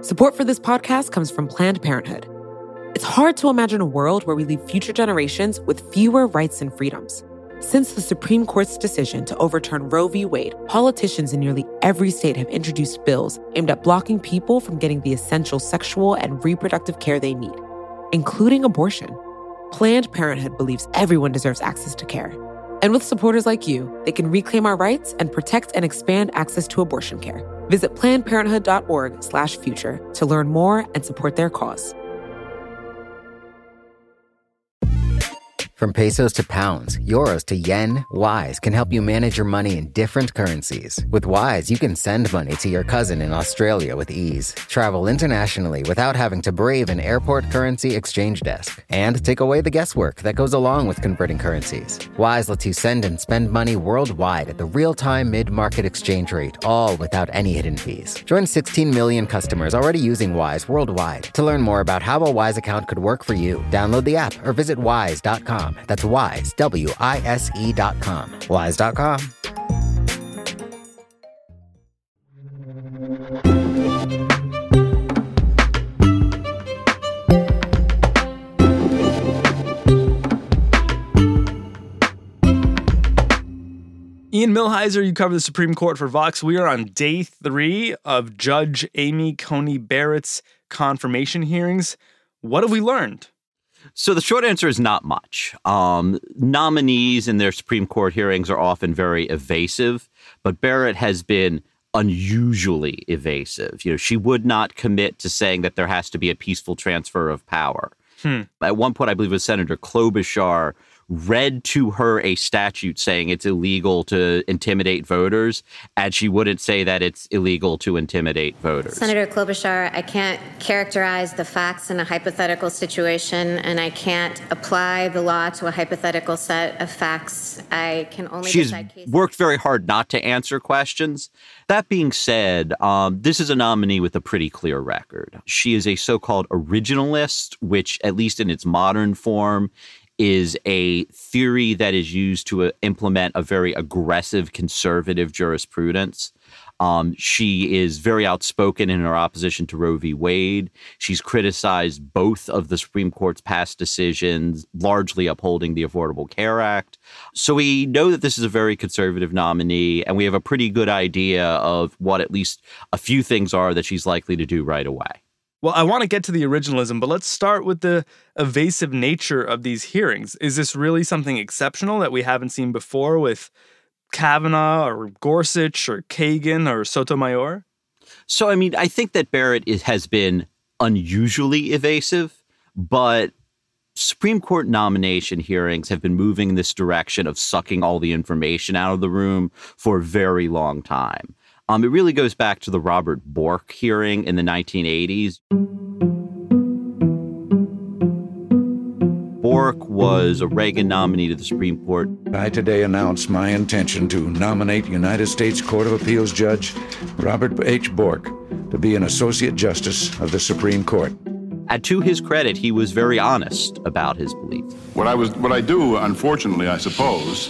Support for this podcast comes from Planned Parenthood. It's hard to imagine a world where we leave future generations with fewer rights and freedoms. Since the Supreme Court's decision to overturn Roe v. Wade, politicians in nearly every state have introduced bills aimed at blocking people from getting the essential sexual and reproductive care they need, including abortion. Planned Parenthood believes everyone deserves access to care. And with supporters like you, they can reclaim our rights and protect and expand access to abortion care. Visit PlannedParenthood.org/future to learn more and support their cause. From pesos to pounds, euros to yen, Wise can help you manage your money in different currencies. With Wise, you can send money to your cousin in Australia with ease, travel internationally without having to brave an airport currency exchange desk, and take away the guesswork that goes along with converting currencies. Wise lets you send and spend money worldwide at the real-time mid-market exchange rate, all without any hidden fees. Join 16 million customers already using Wise worldwide. To learn more about how a Wise account could work for you, download the app or visit wise.com. That's Wise, WISE.com. Wise.com. Ian Millhiser, you cover the Supreme Court for Vox. We are on day 3 of Judge Amy Coney Barrett's confirmation hearings. What have we learned? So the short answer is not much. Nominees in their Supreme Court hearings are often very evasive, but Barrett has been unusually evasive. She would not commit to saying that there has to be a peaceful transfer of power. At one point, I believe it was Senator Klobuchar read to her a statute saying it's illegal to intimidate voters, and she wouldn't say that it's illegal to intimidate voters. Senator Klobuchar, I can't characterize the facts in a hypothetical situation, and I can't apply the law to a hypothetical set of facts. I can only decide cases. She's worked very hard not to answer questions. That being said, this is a nominee with a pretty clear record. She is a so-called originalist, which, at least in its modern form, is a theory that is used to implement a very aggressive conservative jurisprudence. She is very outspoken in her opposition to Roe v. Wade. She's criticized both of the Supreme Court's past decisions, largely upholding the Affordable Care Act. So we know that this is a very conservative nominee, and we have a pretty good idea of what at least a few things are that she's likely to do right away. Well, I want to get to the originalism, but let's start with the evasive nature of these hearings. Is this really something exceptional that we haven't seen before with Kavanaugh or Gorsuch or Kagan or Sotomayor? So, I think that Barrett has been unusually evasive, but Supreme Court nomination hearings have been moving in this direction of sucking all the information out of the room for a very long time. It really goes back to the Robert Bork hearing in the 1980s. Bork was a Reagan nominee to the Supreme Court. I today announce my intention to nominate United States Court of Appeals Judge Robert H. Bork to be an Associate Justice of the Supreme Court. And to his credit, he was very honest about his beliefs. What I do, unfortunately, I suppose,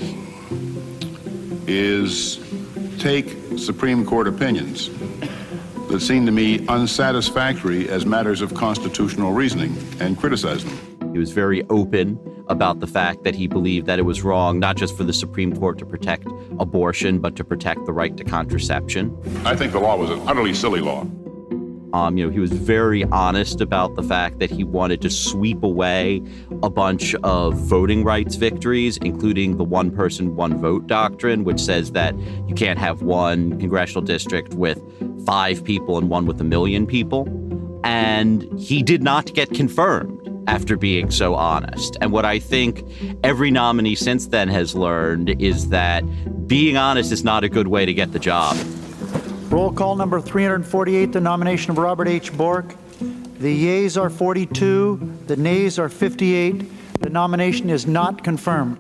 is take Supreme Court opinions that seem to me unsatisfactory as matters of constitutional reasoning and criticize them. He was very open about the fact that he believed that it was wrong, not just for the Supreme Court to protect abortion, but to protect the right to contraception. I think the law was an utterly silly law. He was very honest about the fact that he wanted to sweep away a bunch of voting rights victories, including the one person, one vote doctrine, which says that you can't have one congressional district with 5 people and one with 1 million people. And he did not get confirmed after being so honest. And what I think every nominee since then has learned is that being honest is not a good way to get the job. Roll call number 348, the nomination of Robert H. Bork. The yeas are 42, the nays are 58. The nomination is not confirmed.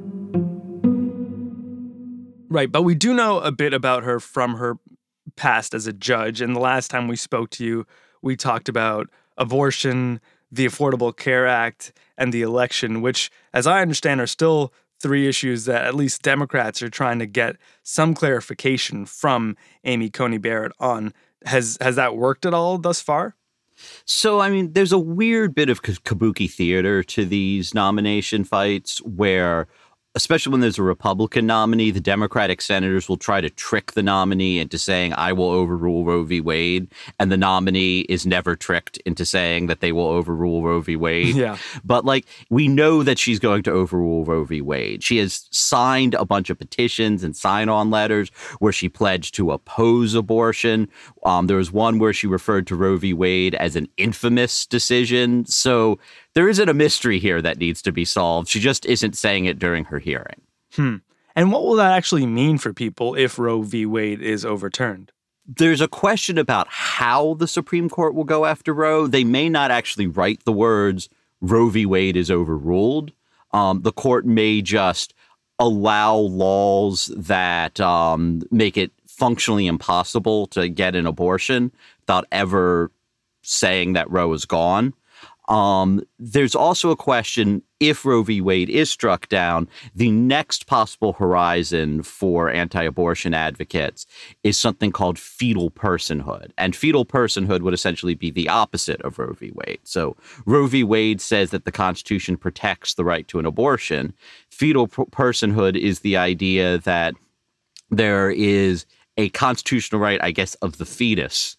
Right, but we do know a bit about her from her past as a judge. And the last time we spoke to you, we talked about abortion, the Affordable Care Act, and the election, which, as I understand, are still 3 issues that at least Democrats are trying to get some clarification from Amy Coney Barrett on. Has that worked at all thus far? So, I mean, there's a weird bit of kabuki theater to these nomination fights where, especially when there's a Republican nominee, the Democratic senators will try to trick the nominee into saying, I will overrule Roe v. Wade. And the nominee is never tricked into saying that they will overrule Roe v. Wade. Yeah. But we know that she's going to overrule Roe v. Wade. She has signed a bunch of petitions and sign-on letters where she pledged to oppose abortion. There was one where she referred to Roe v. Wade as an infamous decision. So there isn't a mystery here that needs to be solved. She just isn't saying it during her hearing. And what will that actually mean for people if Roe v. Wade is overturned? There's a question about how the Supreme Court will go after Roe. They may not actually write the words Roe v. Wade is overruled. The court may just allow laws that make it functionally impossible to get an abortion without ever saying that Roe is gone. There's also a question, if Roe v. Wade is struck down, the next possible horizon for anti-abortion advocates is something called fetal personhood. And fetal personhood would essentially be the opposite of Roe v. Wade. So Roe v. Wade says that the Constitution protects the right to an abortion. Fetal personhood is the idea that there is a constitutional right, I guess, of the fetus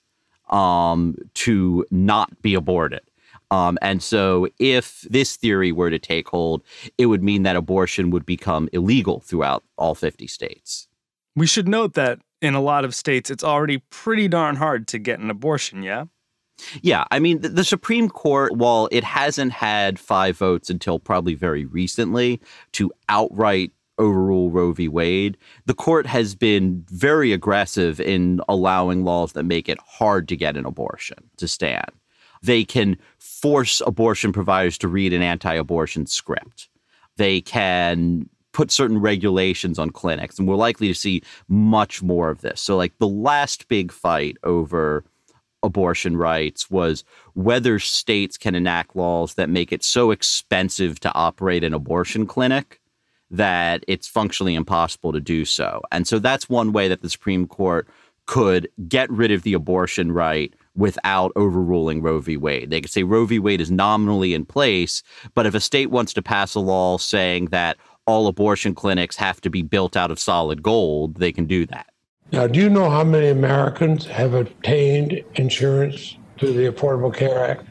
to not be aborted. And so if this theory were to take hold, it would mean that abortion would become illegal throughout all 50 states. We should note that in a lot of states, it's already pretty darn hard to get an abortion, yeah? Yeah, I mean, the Supreme Court, while it hasn't had 5 votes until probably very recently to outright overrule Roe v. Wade, the court has been very aggressive in allowing laws that make it hard to get an abortion to stand. They can force abortion providers to read an anti-abortion script. They can put certain regulations on clinics, and we're likely to see much more of this. So the last big fight over abortion rights was whether states can enact laws that make it so expensive to operate an abortion clinic that it's functionally impossible to do so. And so that's one way that the Supreme Court could get rid of the abortion right without overruling Roe v. Wade. They could say Roe v. Wade is nominally in place, but if a state wants to pass a law saying that all abortion clinics have to be built out of solid gold, they can do that. Now, do you know how many Americans have obtained insurance through the Affordable Care Act?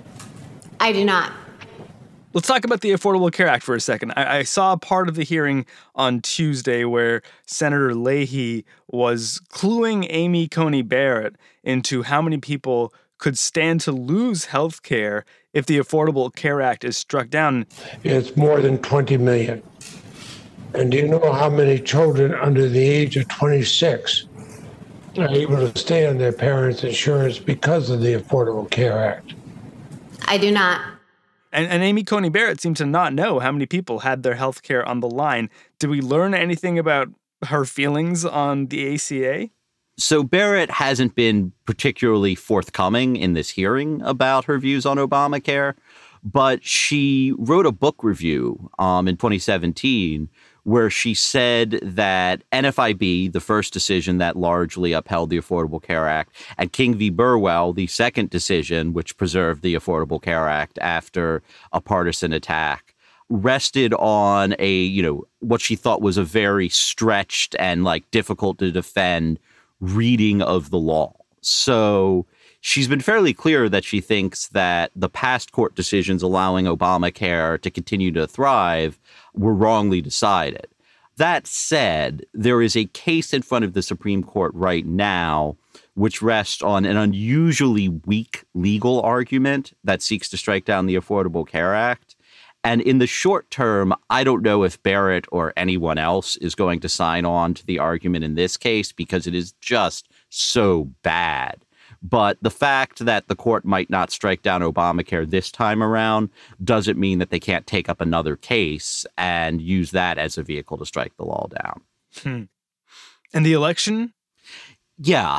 I do not. Let's talk about the Affordable Care Act for a second. I saw part of the hearing on Tuesday where Senator Leahy was cluing Amy Coney Barrett into how many people could stand to lose health care if the Affordable Care Act is struck down. It's more than 20 million. And do you know how many children under the age of 26 are able to stay on their parents' insurance because of the Affordable Care Act? I do not. And Amy Coney Barrett seemed to not know how many people had their health care on the line. Did we learn anything about her feelings on the ACA? So Barrett hasn't been particularly forthcoming in this hearing about her views on Obamacare, but she wrote a book review in 2017 where she said that NFIB, the first decision that largely upheld the Affordable Care Act, and King v. Burwell, the second decision which preserved the Affordable Care Act after a partisan attack, rested on what she thought was a very stretched and difficult to defend reading of the law. So she's been fairly clear that she thinks that the past court decisions allowing Obamacare to continue to thrive were wrongly decided. That said, there is a case in front of the Supreme Court right now which rests on an unusually weak legal argument that seeks to strike down the Affordable Care Act. And in the short term, I don't know if Barrett or anyone else is going to sign on to the argument in this case because it is just so bad. But the fact that the court might not strike down Obamacare this time around doesn't mean that they can't take up another case and use that as a vehicle to strike the law down. And the election? Yeah.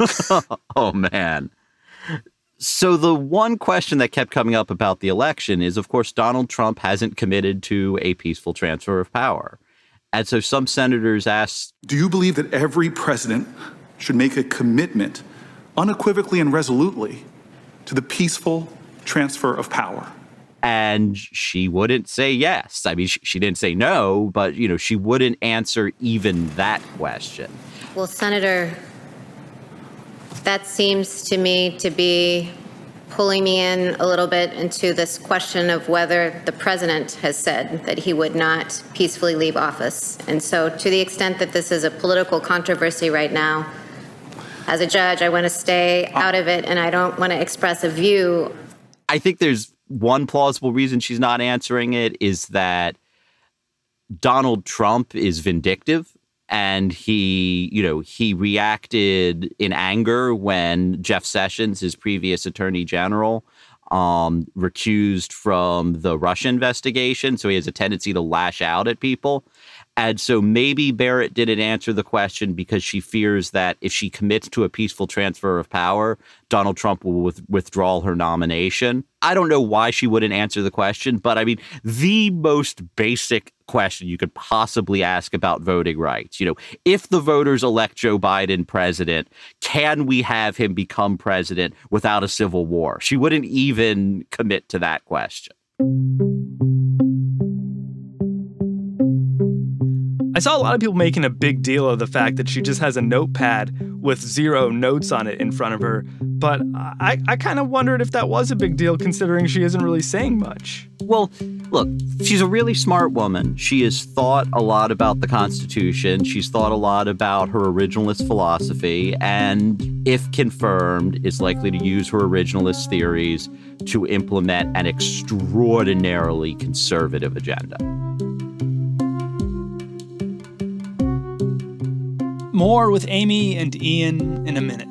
Oh, man. So the one question that kept coming up about the election is, of course, Donald Trump hasn't committed to a peaceful transfer of power. And so some senators asked, do you believe that every president should make a commitment unequivocally and resolutely to the peaceful transfer of power? And she wouldn't say yes. I mean, she didn't say no, but, she wouldn't answer even that question. Well, Senator, that seems to me to be pulling me in a little bit into this question of whether the president has said that he would not peacefully leave office. And so to the extent that this is a political controversy right now, as a judge, I want to stay out of it, and I don't want to express a view. I think there's one plausible reason she's not answering it is that Donald Trump is vindictive. And he reacted in anger when Jeff Sessions, his previous attorney general, recused from the Russia investigation. So he has a tendency to lash out at people. And so maybe Barrett didn't answer the question because she fears that if she commits to a peaceful transfer of power, Donald Trump will withdraw her nomination. I don't know why she wouldn't answer the question, but I mean, the most basic question you could possibly ask about voting rights. If the voters elect Joe Biden president, can we have him become president without a civil war? She wouldn't even commit to that question. I saw a lot of people making a big deal of the fact that she just has a notepad with 0 notes on it in front of her. But I kind of wondered if that was a big deal, considering she isn't really saying much. Well, look, she's a really smart woman. She has thought a lot about the Constitution. She's thought a lot about her originalist philosophy. And if confirmed, is likely to use her originalist theories to implement an extraordinarily conservative agenda. More with Amy and Ian in a minute.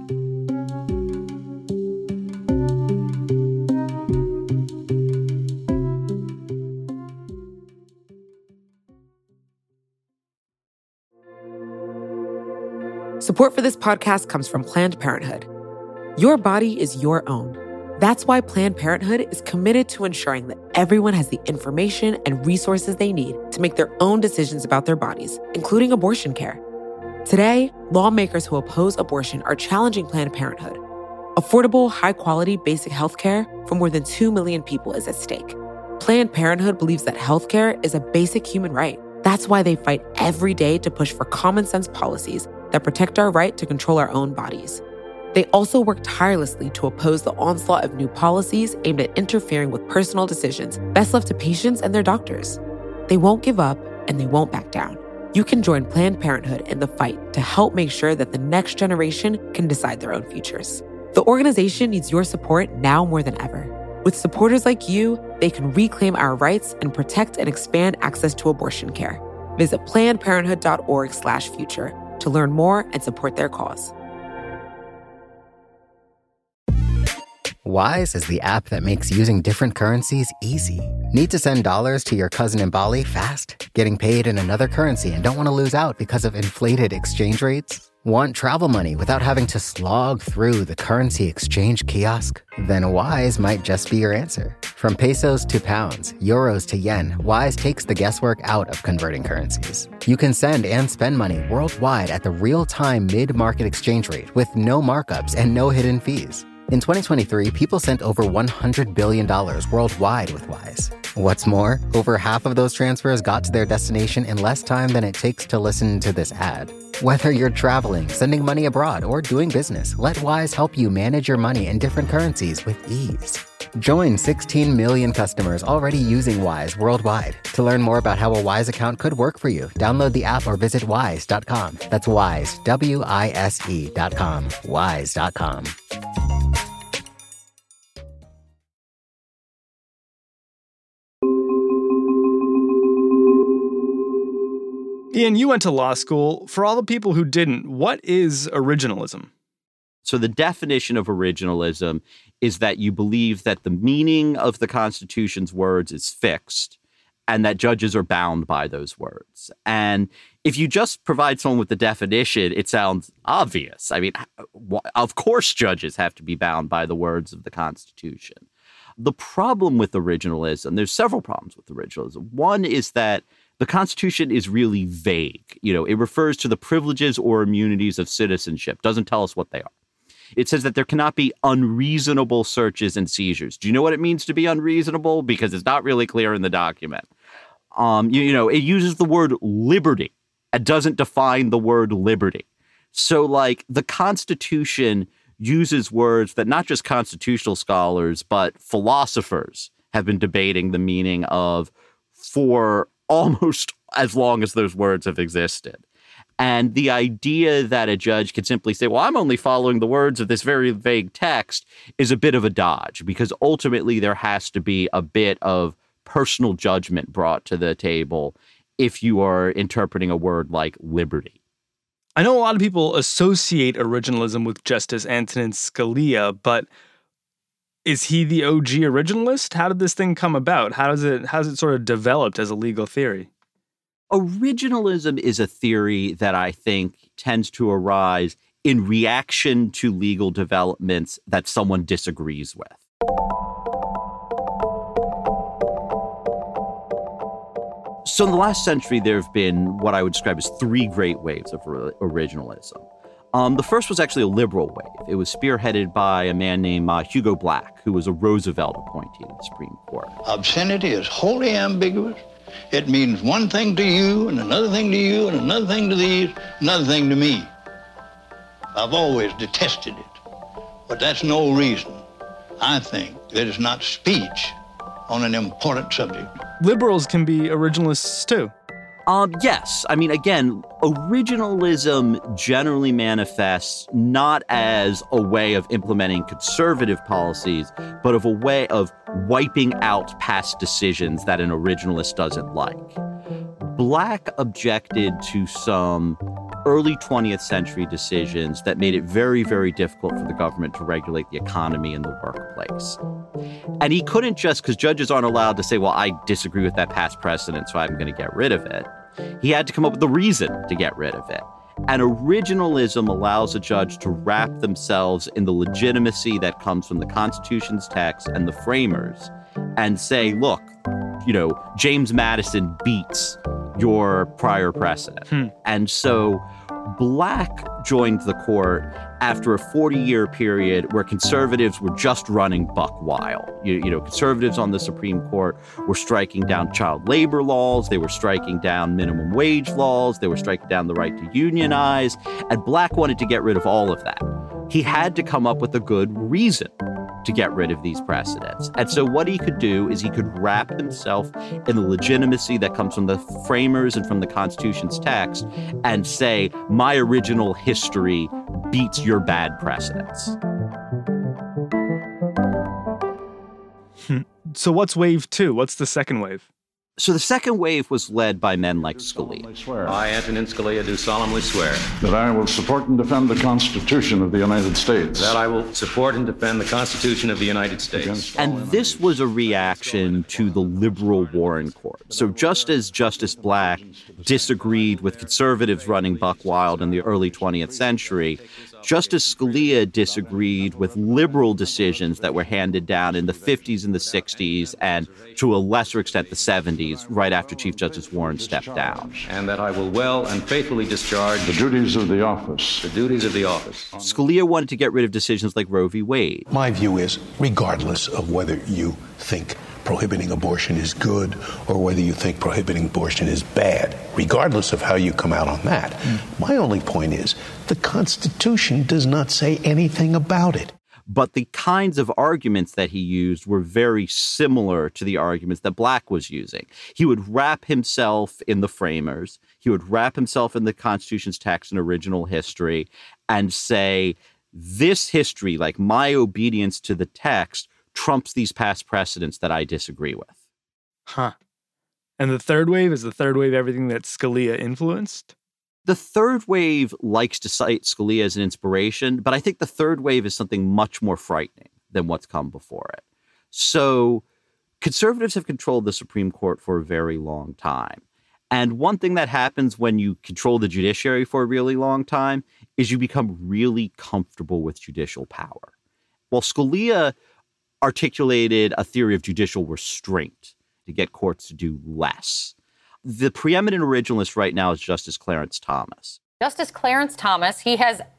Support for this podcast comes from Planned Parenthood. Your body is your own. That's why Planned Parenthood is committed to ensuring that everyone has the information and resources they need to make their own decisions about their bodies, including abortion care. Today, lawmakers who oppose abortion are challenging Planned Parenthood. Affordable, high-quality basic health care for more than 2 million people is at stake. Planned Parenthood believes that health care is a basic human right. That's why they fight every day to push for common-sense policies that protect our right to control our own bodies. They also work tirelessly to oppose the onslaught of new policies aimed at interfering with personal decisions best left to patients and their doctors. They won't give up, and they won't back down. You can join Planned Parenthood in the fight to help make sure that the next generation can decide their own futures. The organization needs your support now more than ever. With supporters like you, they can reclaim our rights and protect and expand access to abortion care. Visit PlannedParenthood.org/future to learn more and support their cause. Wise is the app that makes using different currencies easy. Need to send dollars to your cousin in Bali fast? Getting paid in another currency and don't want to lose out because of inflated exchange rates? Want travel money without having to slog through the currency exchange kiosk? Then Wise might just be your answer. From pesos to pounds, euros to yen, Wise takes the guesswork out of converting currencies. You can send and spend money worldwide at the real-time mid-market exchange rate with no markups and no hidden fees. In 2023, people sent over $100 billion worldwide with Wise. What's more, over half of those transfers got to their destination in less time than it takes to listen to this ad. Whether you're traveling, sending money abroad, or doing business, let Wise help you manage your money in different currencies with ease. Join 16 million customers already using Wise worldwide. To learn more about how a Wise account could work for you, download the app or visit wise.com. That's Wise, WISE.com. Wise.com. Ian, you went to law school. For all the people who didn't, what is originalism? So the definition of originalism is that you believe that the meaning of the Constitution's words is fixed and that judges are bound by those words. And if you just provide someone with the definition, it sounds obvious. I mean, of course judges have to be bound by the words of the Constitution. The problem with originalism, there's several problems with originalism. One is that the Constitution is really vague. It refers to the privileges or immunities of citizenship, doesn't tell us what they are. It says that there cannot be unreasonable searches and seizures. Do you know what it means to be unreasonable? Because it's not really clear in the document. It uses the word liberty. It doesn't define the word liberty. So, like, the Constitution uses words that not just constitutional scholars, but philosophers have been debating the meaning of for almost as long as those words have existed. And the idea that a judge could simply say, well, I'm only following the words of this very vague text is a bit of a dodge, because ultimately there has to be a bit of personal judgment brought to the table if you are interpreting a word like liberty. I know a lot of people associate originalism with Justice Antonin Scalia, but is he the OG originalist? How did this thing come about? How's it sort of developed as a legal theory? Originalism is a theory that I think tends to arise in reaction to legal developments that someone disagrees with. So in the last century, there have been what I would describe as three great waves of originalism. The first was actually a liberal wave. It was spearheaded by a man named Hugo Black, who was a Roosevelt appointee to the Supreme Court. Obscenity is wholly ambiguous. It means one thing to you, and another thing to you, and another thing to these, another thing to me. I've always detested it. But that's no reason, I think, that it's not speech on an important subject. Liberals can be originalists too. Yes. I mean, again, originalism generally manifests not as a way of implementing conservative policies, but of a way of wiping out past decisions that an originalist doesn't like. Black objected to some early 20th century decisions that made it very, very difficult for the government to regulate the economy and the workplace. And he couldn't just, because judges aren't allowed to say, well, I disagree with that past precedent, so I'm going to get rid of it. He had to come up with a reason to get rid of it. And originalism allows a judge to wrap themselves in the legitimacy that comes from the Constitution's text and the framers and say, look, James Madison beats your prior precedent. And so Black joined the court after a 40-year period where conservatives were just running buck wild. Conservatives on the Supreme Court were striking down child labor laws. They were striking down minimum wage laws. They were striking down the right to unionize. And Black wanted to get rid of all of that. He had to come up with a good reason to get rid of these precedents. And so what he could do is he could wrap himself in the legitimacy that comes from the framers and from the Constitution's text and say, my original history beats your bad precedents. So what's wave two? What's the second wave? So the second wave was led by men like Scalia. I, Antonin Scalia, do solemnly swear that I will support and defend the Constitution of the United States. That I will support and defend the Constitution of the United States. And this was a reaction to the liberal Warren Court. So just as Justice Black disagreed with conservatives running buck wild in the early 20th century, Justice Scalia disagreed with liberal decisions that were handed down in the 50s and the 60s and to a lesser extent the 70s, right after Chief Justice Warren stepped down. And that I will well and faithfully discharge the duties of the office. The duties of the office. Scalia wanted to get rid of decisions like Roe v. Wade. My view is, regardless of whether you think prohibiting abortion is good or whether you think prohibiting abortion is bad, regardless of how you come out on that, my only point is the Constitution does not say anything about it. But the kinds of arguments that he used were very similar to the arguments that Black was using. He would wrap himself in the framers. He would wrap himself in the Constitution's text and original history and say, this history, like my obedience to the text, trumps these past precedents that I disagree with. Huh. And the third wave, is the third wave everything that Scalia influenced? The third wave likes to cite Scalia as an inspiration, but I think the third wave is something much more frightening than what's come before it. So conservatives have controlled the Supreme Court for a very long time. And one thing that happens when you control the judiciary for a really long time is you become really comfortable with judicial power. While Scalia articulated a theory of judicial restraint to get courts to do less, the preeminent originalist right now is Justice Clarence Thomas. Justice Clarence Thomas, he has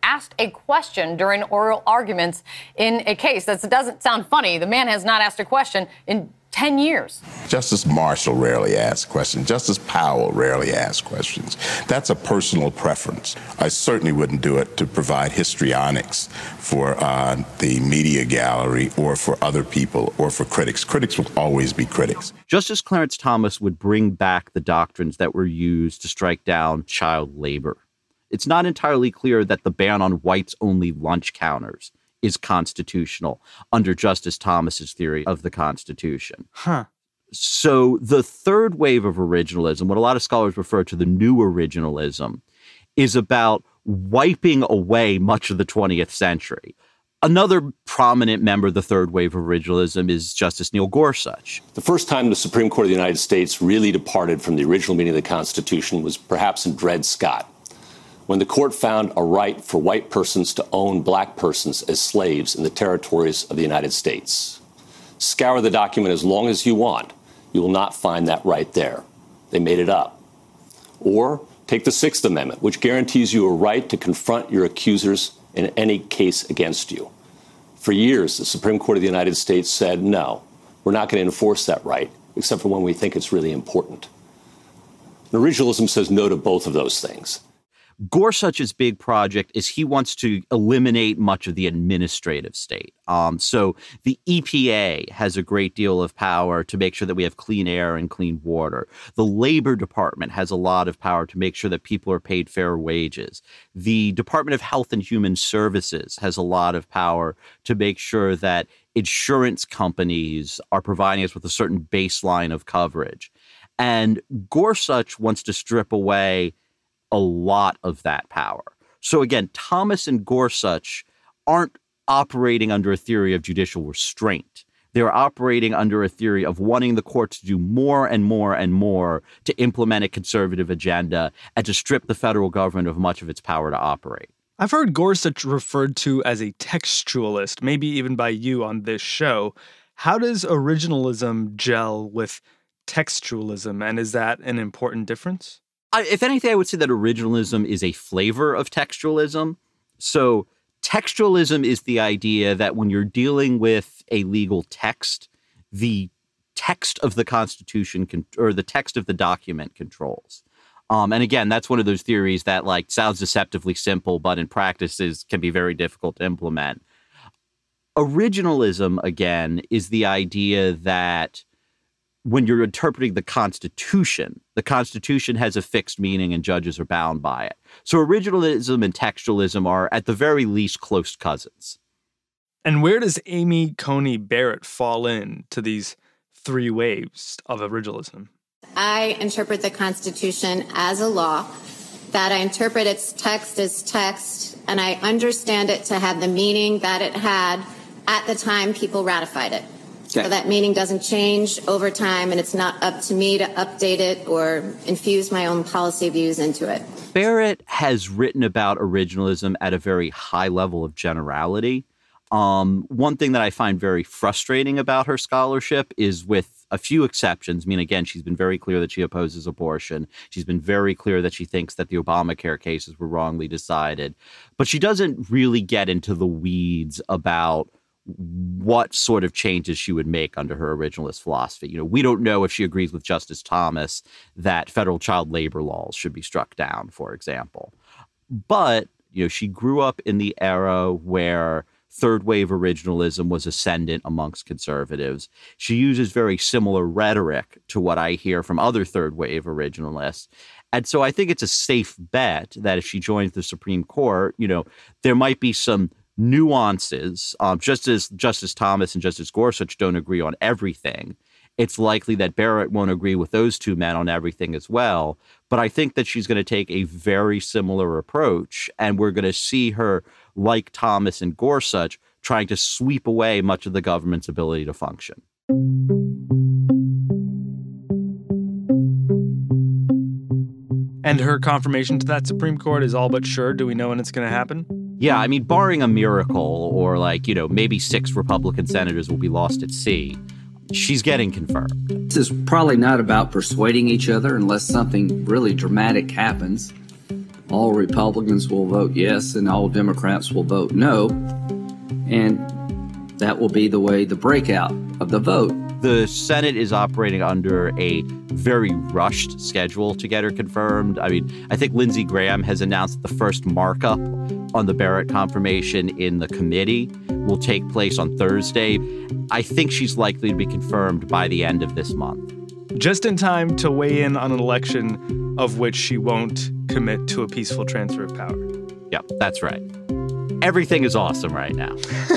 asked a question during oral arguments in a case. That doesn't sound funny. The man has not asked a question in 10 years. Justice Marshall rarely asks questions. Justice Powell rarely asks questions. That's a personal preference. I certainly wouldn't do it to provide histrionics for the media gallery or for other people or for critics. Critics will always be critics. Justice Clarence Thomas would bring back the doctrines that were used to strike down child labor. It's not entirely clear that the ban on whites-only lunch counters is constitutional under Justice Thomas's theory of the Constitution. So the third wave of originalism, what a lot of scholars refer to the new originalism, is about wiping away much of the 20th century. Another prominent member of the third wave of originalism is Justice Neil Gorsuch. The first time the Supreme Court of the United States really departed from the original meaning of the Constitution was perhaps in Dred Scott, when the court found a right for white persons to own black persons as slaves in the territories of the United States. Scour the document as long as you want. You will not find that right there. They made it up. Or take the Sixth Amendment, which guarantees you a right to confront your accusers in any case against you. For years, the Supreme Court of the United States said, no, we're not going to enforce that right, except for when we think it's really important. And originalism says no to both of those things. Gorsuch's big project is he wants to eliminate much of the administrative state. So the EPA has a great deal of power to make sure that we have clean air and clean water. The Labor Department has a lot of power to make sure that people are paid fair wages. The Department of Health and Human Services has a lot of power to make sure that insurance companies are providing us with a certain baseline of coverage. And Gorsuch wants to strip away a lot of that power. So again, Thomas and Gorsuch aren't operating under a theory of judicial restraint. They're operating under a theory of wanting the courts to do more and more and more to implement a conservative agenda and to strip the federal government of much of its power to operate. I've heard Gorsuch referred to as a textualist, maybe even by you on this show. How does originalism gel with textualism, and is that an important difference? If anything, I would say that originalism is a flavor of textualism. So textualism is the idea that when you're dealing with a legal text, the text of the Constitution or the text of the document controls. And again, that's one of those theories that sounds deceptively simple, but in practice can be very difficult to implement. Originalism, again, is the idea that when you're interpreting the Constitution has a fixed meaning and judges are bound by it. So originalism and textualism are, at the very least, close cousins. And where does Amy Coney Barrett fall into these three waves of originalism? I interpret the Constitution as a law, that I interpret its text as text, and I understand it to have the meaning that it had at the time people ratified it. Okay. So that meaning doesn't change over time, and it's not up to me to update it or infuse my own policy views into it. Barrett has written about originalism at a very high level of generality. One thing that I find very frustrating about her scholarship is, with a few exceptions, again, she's been very clear that she opposes abortion. She's been very clear that she thinks that the Obamacare cases were wrongly decided. But she doesn't really get into the weeds about what sort of changes she would make under her originalist philosophy. We don't know if she agrees with Justice Thomas that federal child labor laws should be struck down, for example. But, she grew up in the era where third wave originalism was ascendant amongst conservatives. She uses very similar rhetoric to what I hear from other third wave originalists. And so I think it's a safe bet that if she joins the Supreme Court, there might be some nuances. Just as Justice Thomas and Justice Gorsuch don't agree on everything, it's likely that Barrett won't agree with those two men on everything as well. But I think that she's going to take a very similar approach, and we're going to see her, like Thomas and Gorsuch, trying to sweep away much of the government's ability to function. And her confirmation to that Supreme Court is all but sure. Do we know when it's going to happen? Yeah, barring a miracle or maybe 6 Republican senators will be lost at sea, she's getting confirmed. This is probably not about persuading each other unless something really dramatic happens. all Republicans will vote yes and all Democrats will vote no. And that will be the way the breakout of the vote. The Senate is operating under a very rushed schedule to get her confirmed. I mean, I think Lindsey Graham has announced the first markup on the Barrett confirmation in the committee will take place on Thursday. I think she's likely to be confirmed by the end of this month. Just in time to weigh in on an election of which she won't commit to a peaceful transfer of power. Yep, that's right. Everything is awesome right now.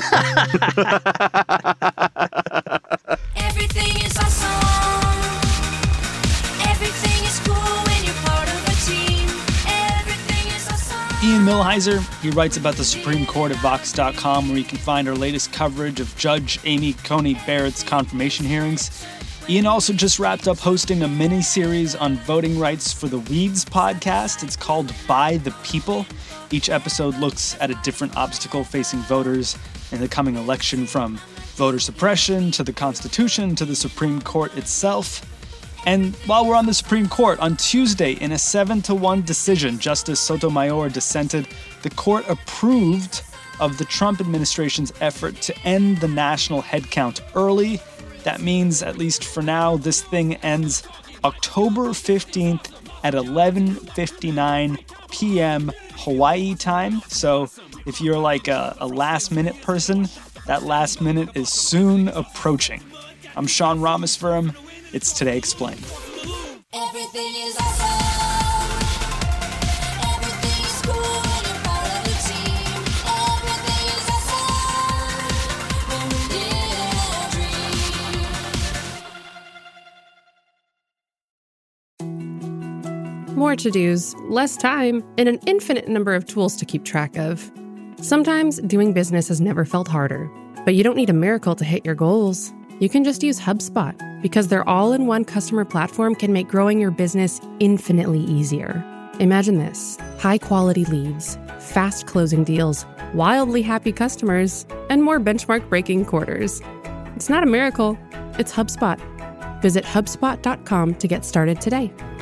Everything is awesome. Everything is cool when you're part of a team. Everything is awesome. Ian Millhiser, he writes about the Supreme Court at Vox.com, where you can find our latest coverage of Judge Amy Coney Barrett's confirmation hearings. Ian also just wrapped up hosting a mini-series on voting rights for the Weeds podcast. It's called By the People. Each episode looks at a different obstacle facing voters in the coming election, from voter suppression to the Constitution to the Supreme Court itself. And while we're on the Supreme Court, on Tuesday, in a 7-1 decision, Justice Sotomayor dissented. The court approved of the Trump administration's effort to end the national headcount early. That means, at least for now, this thing ends October 15th at 11:59 p.m. Hawaii time. So if you're like a last-minute person, that last minute is soon approaching. I'm Sean Rameswaram. It's Today Explained. Everything is awesome. Everything is cool when you're part of a team. Everything is awesome when we live our dream. More to-dos, less time, and an infinite number of tools to keep track of. Sometimes doing business has never felt harder, but you don't need a miracle to hit your goals. You can just use HubSpot, because their all-in-one customer platform can make growing your business infinitely easier. Imagine this: high-quality leads, fast closing deals, wildly happy customers, and more benchmark-breaking quarters. It's not a miracle, it's HubSpot. Visit HubSpot.com to get started today.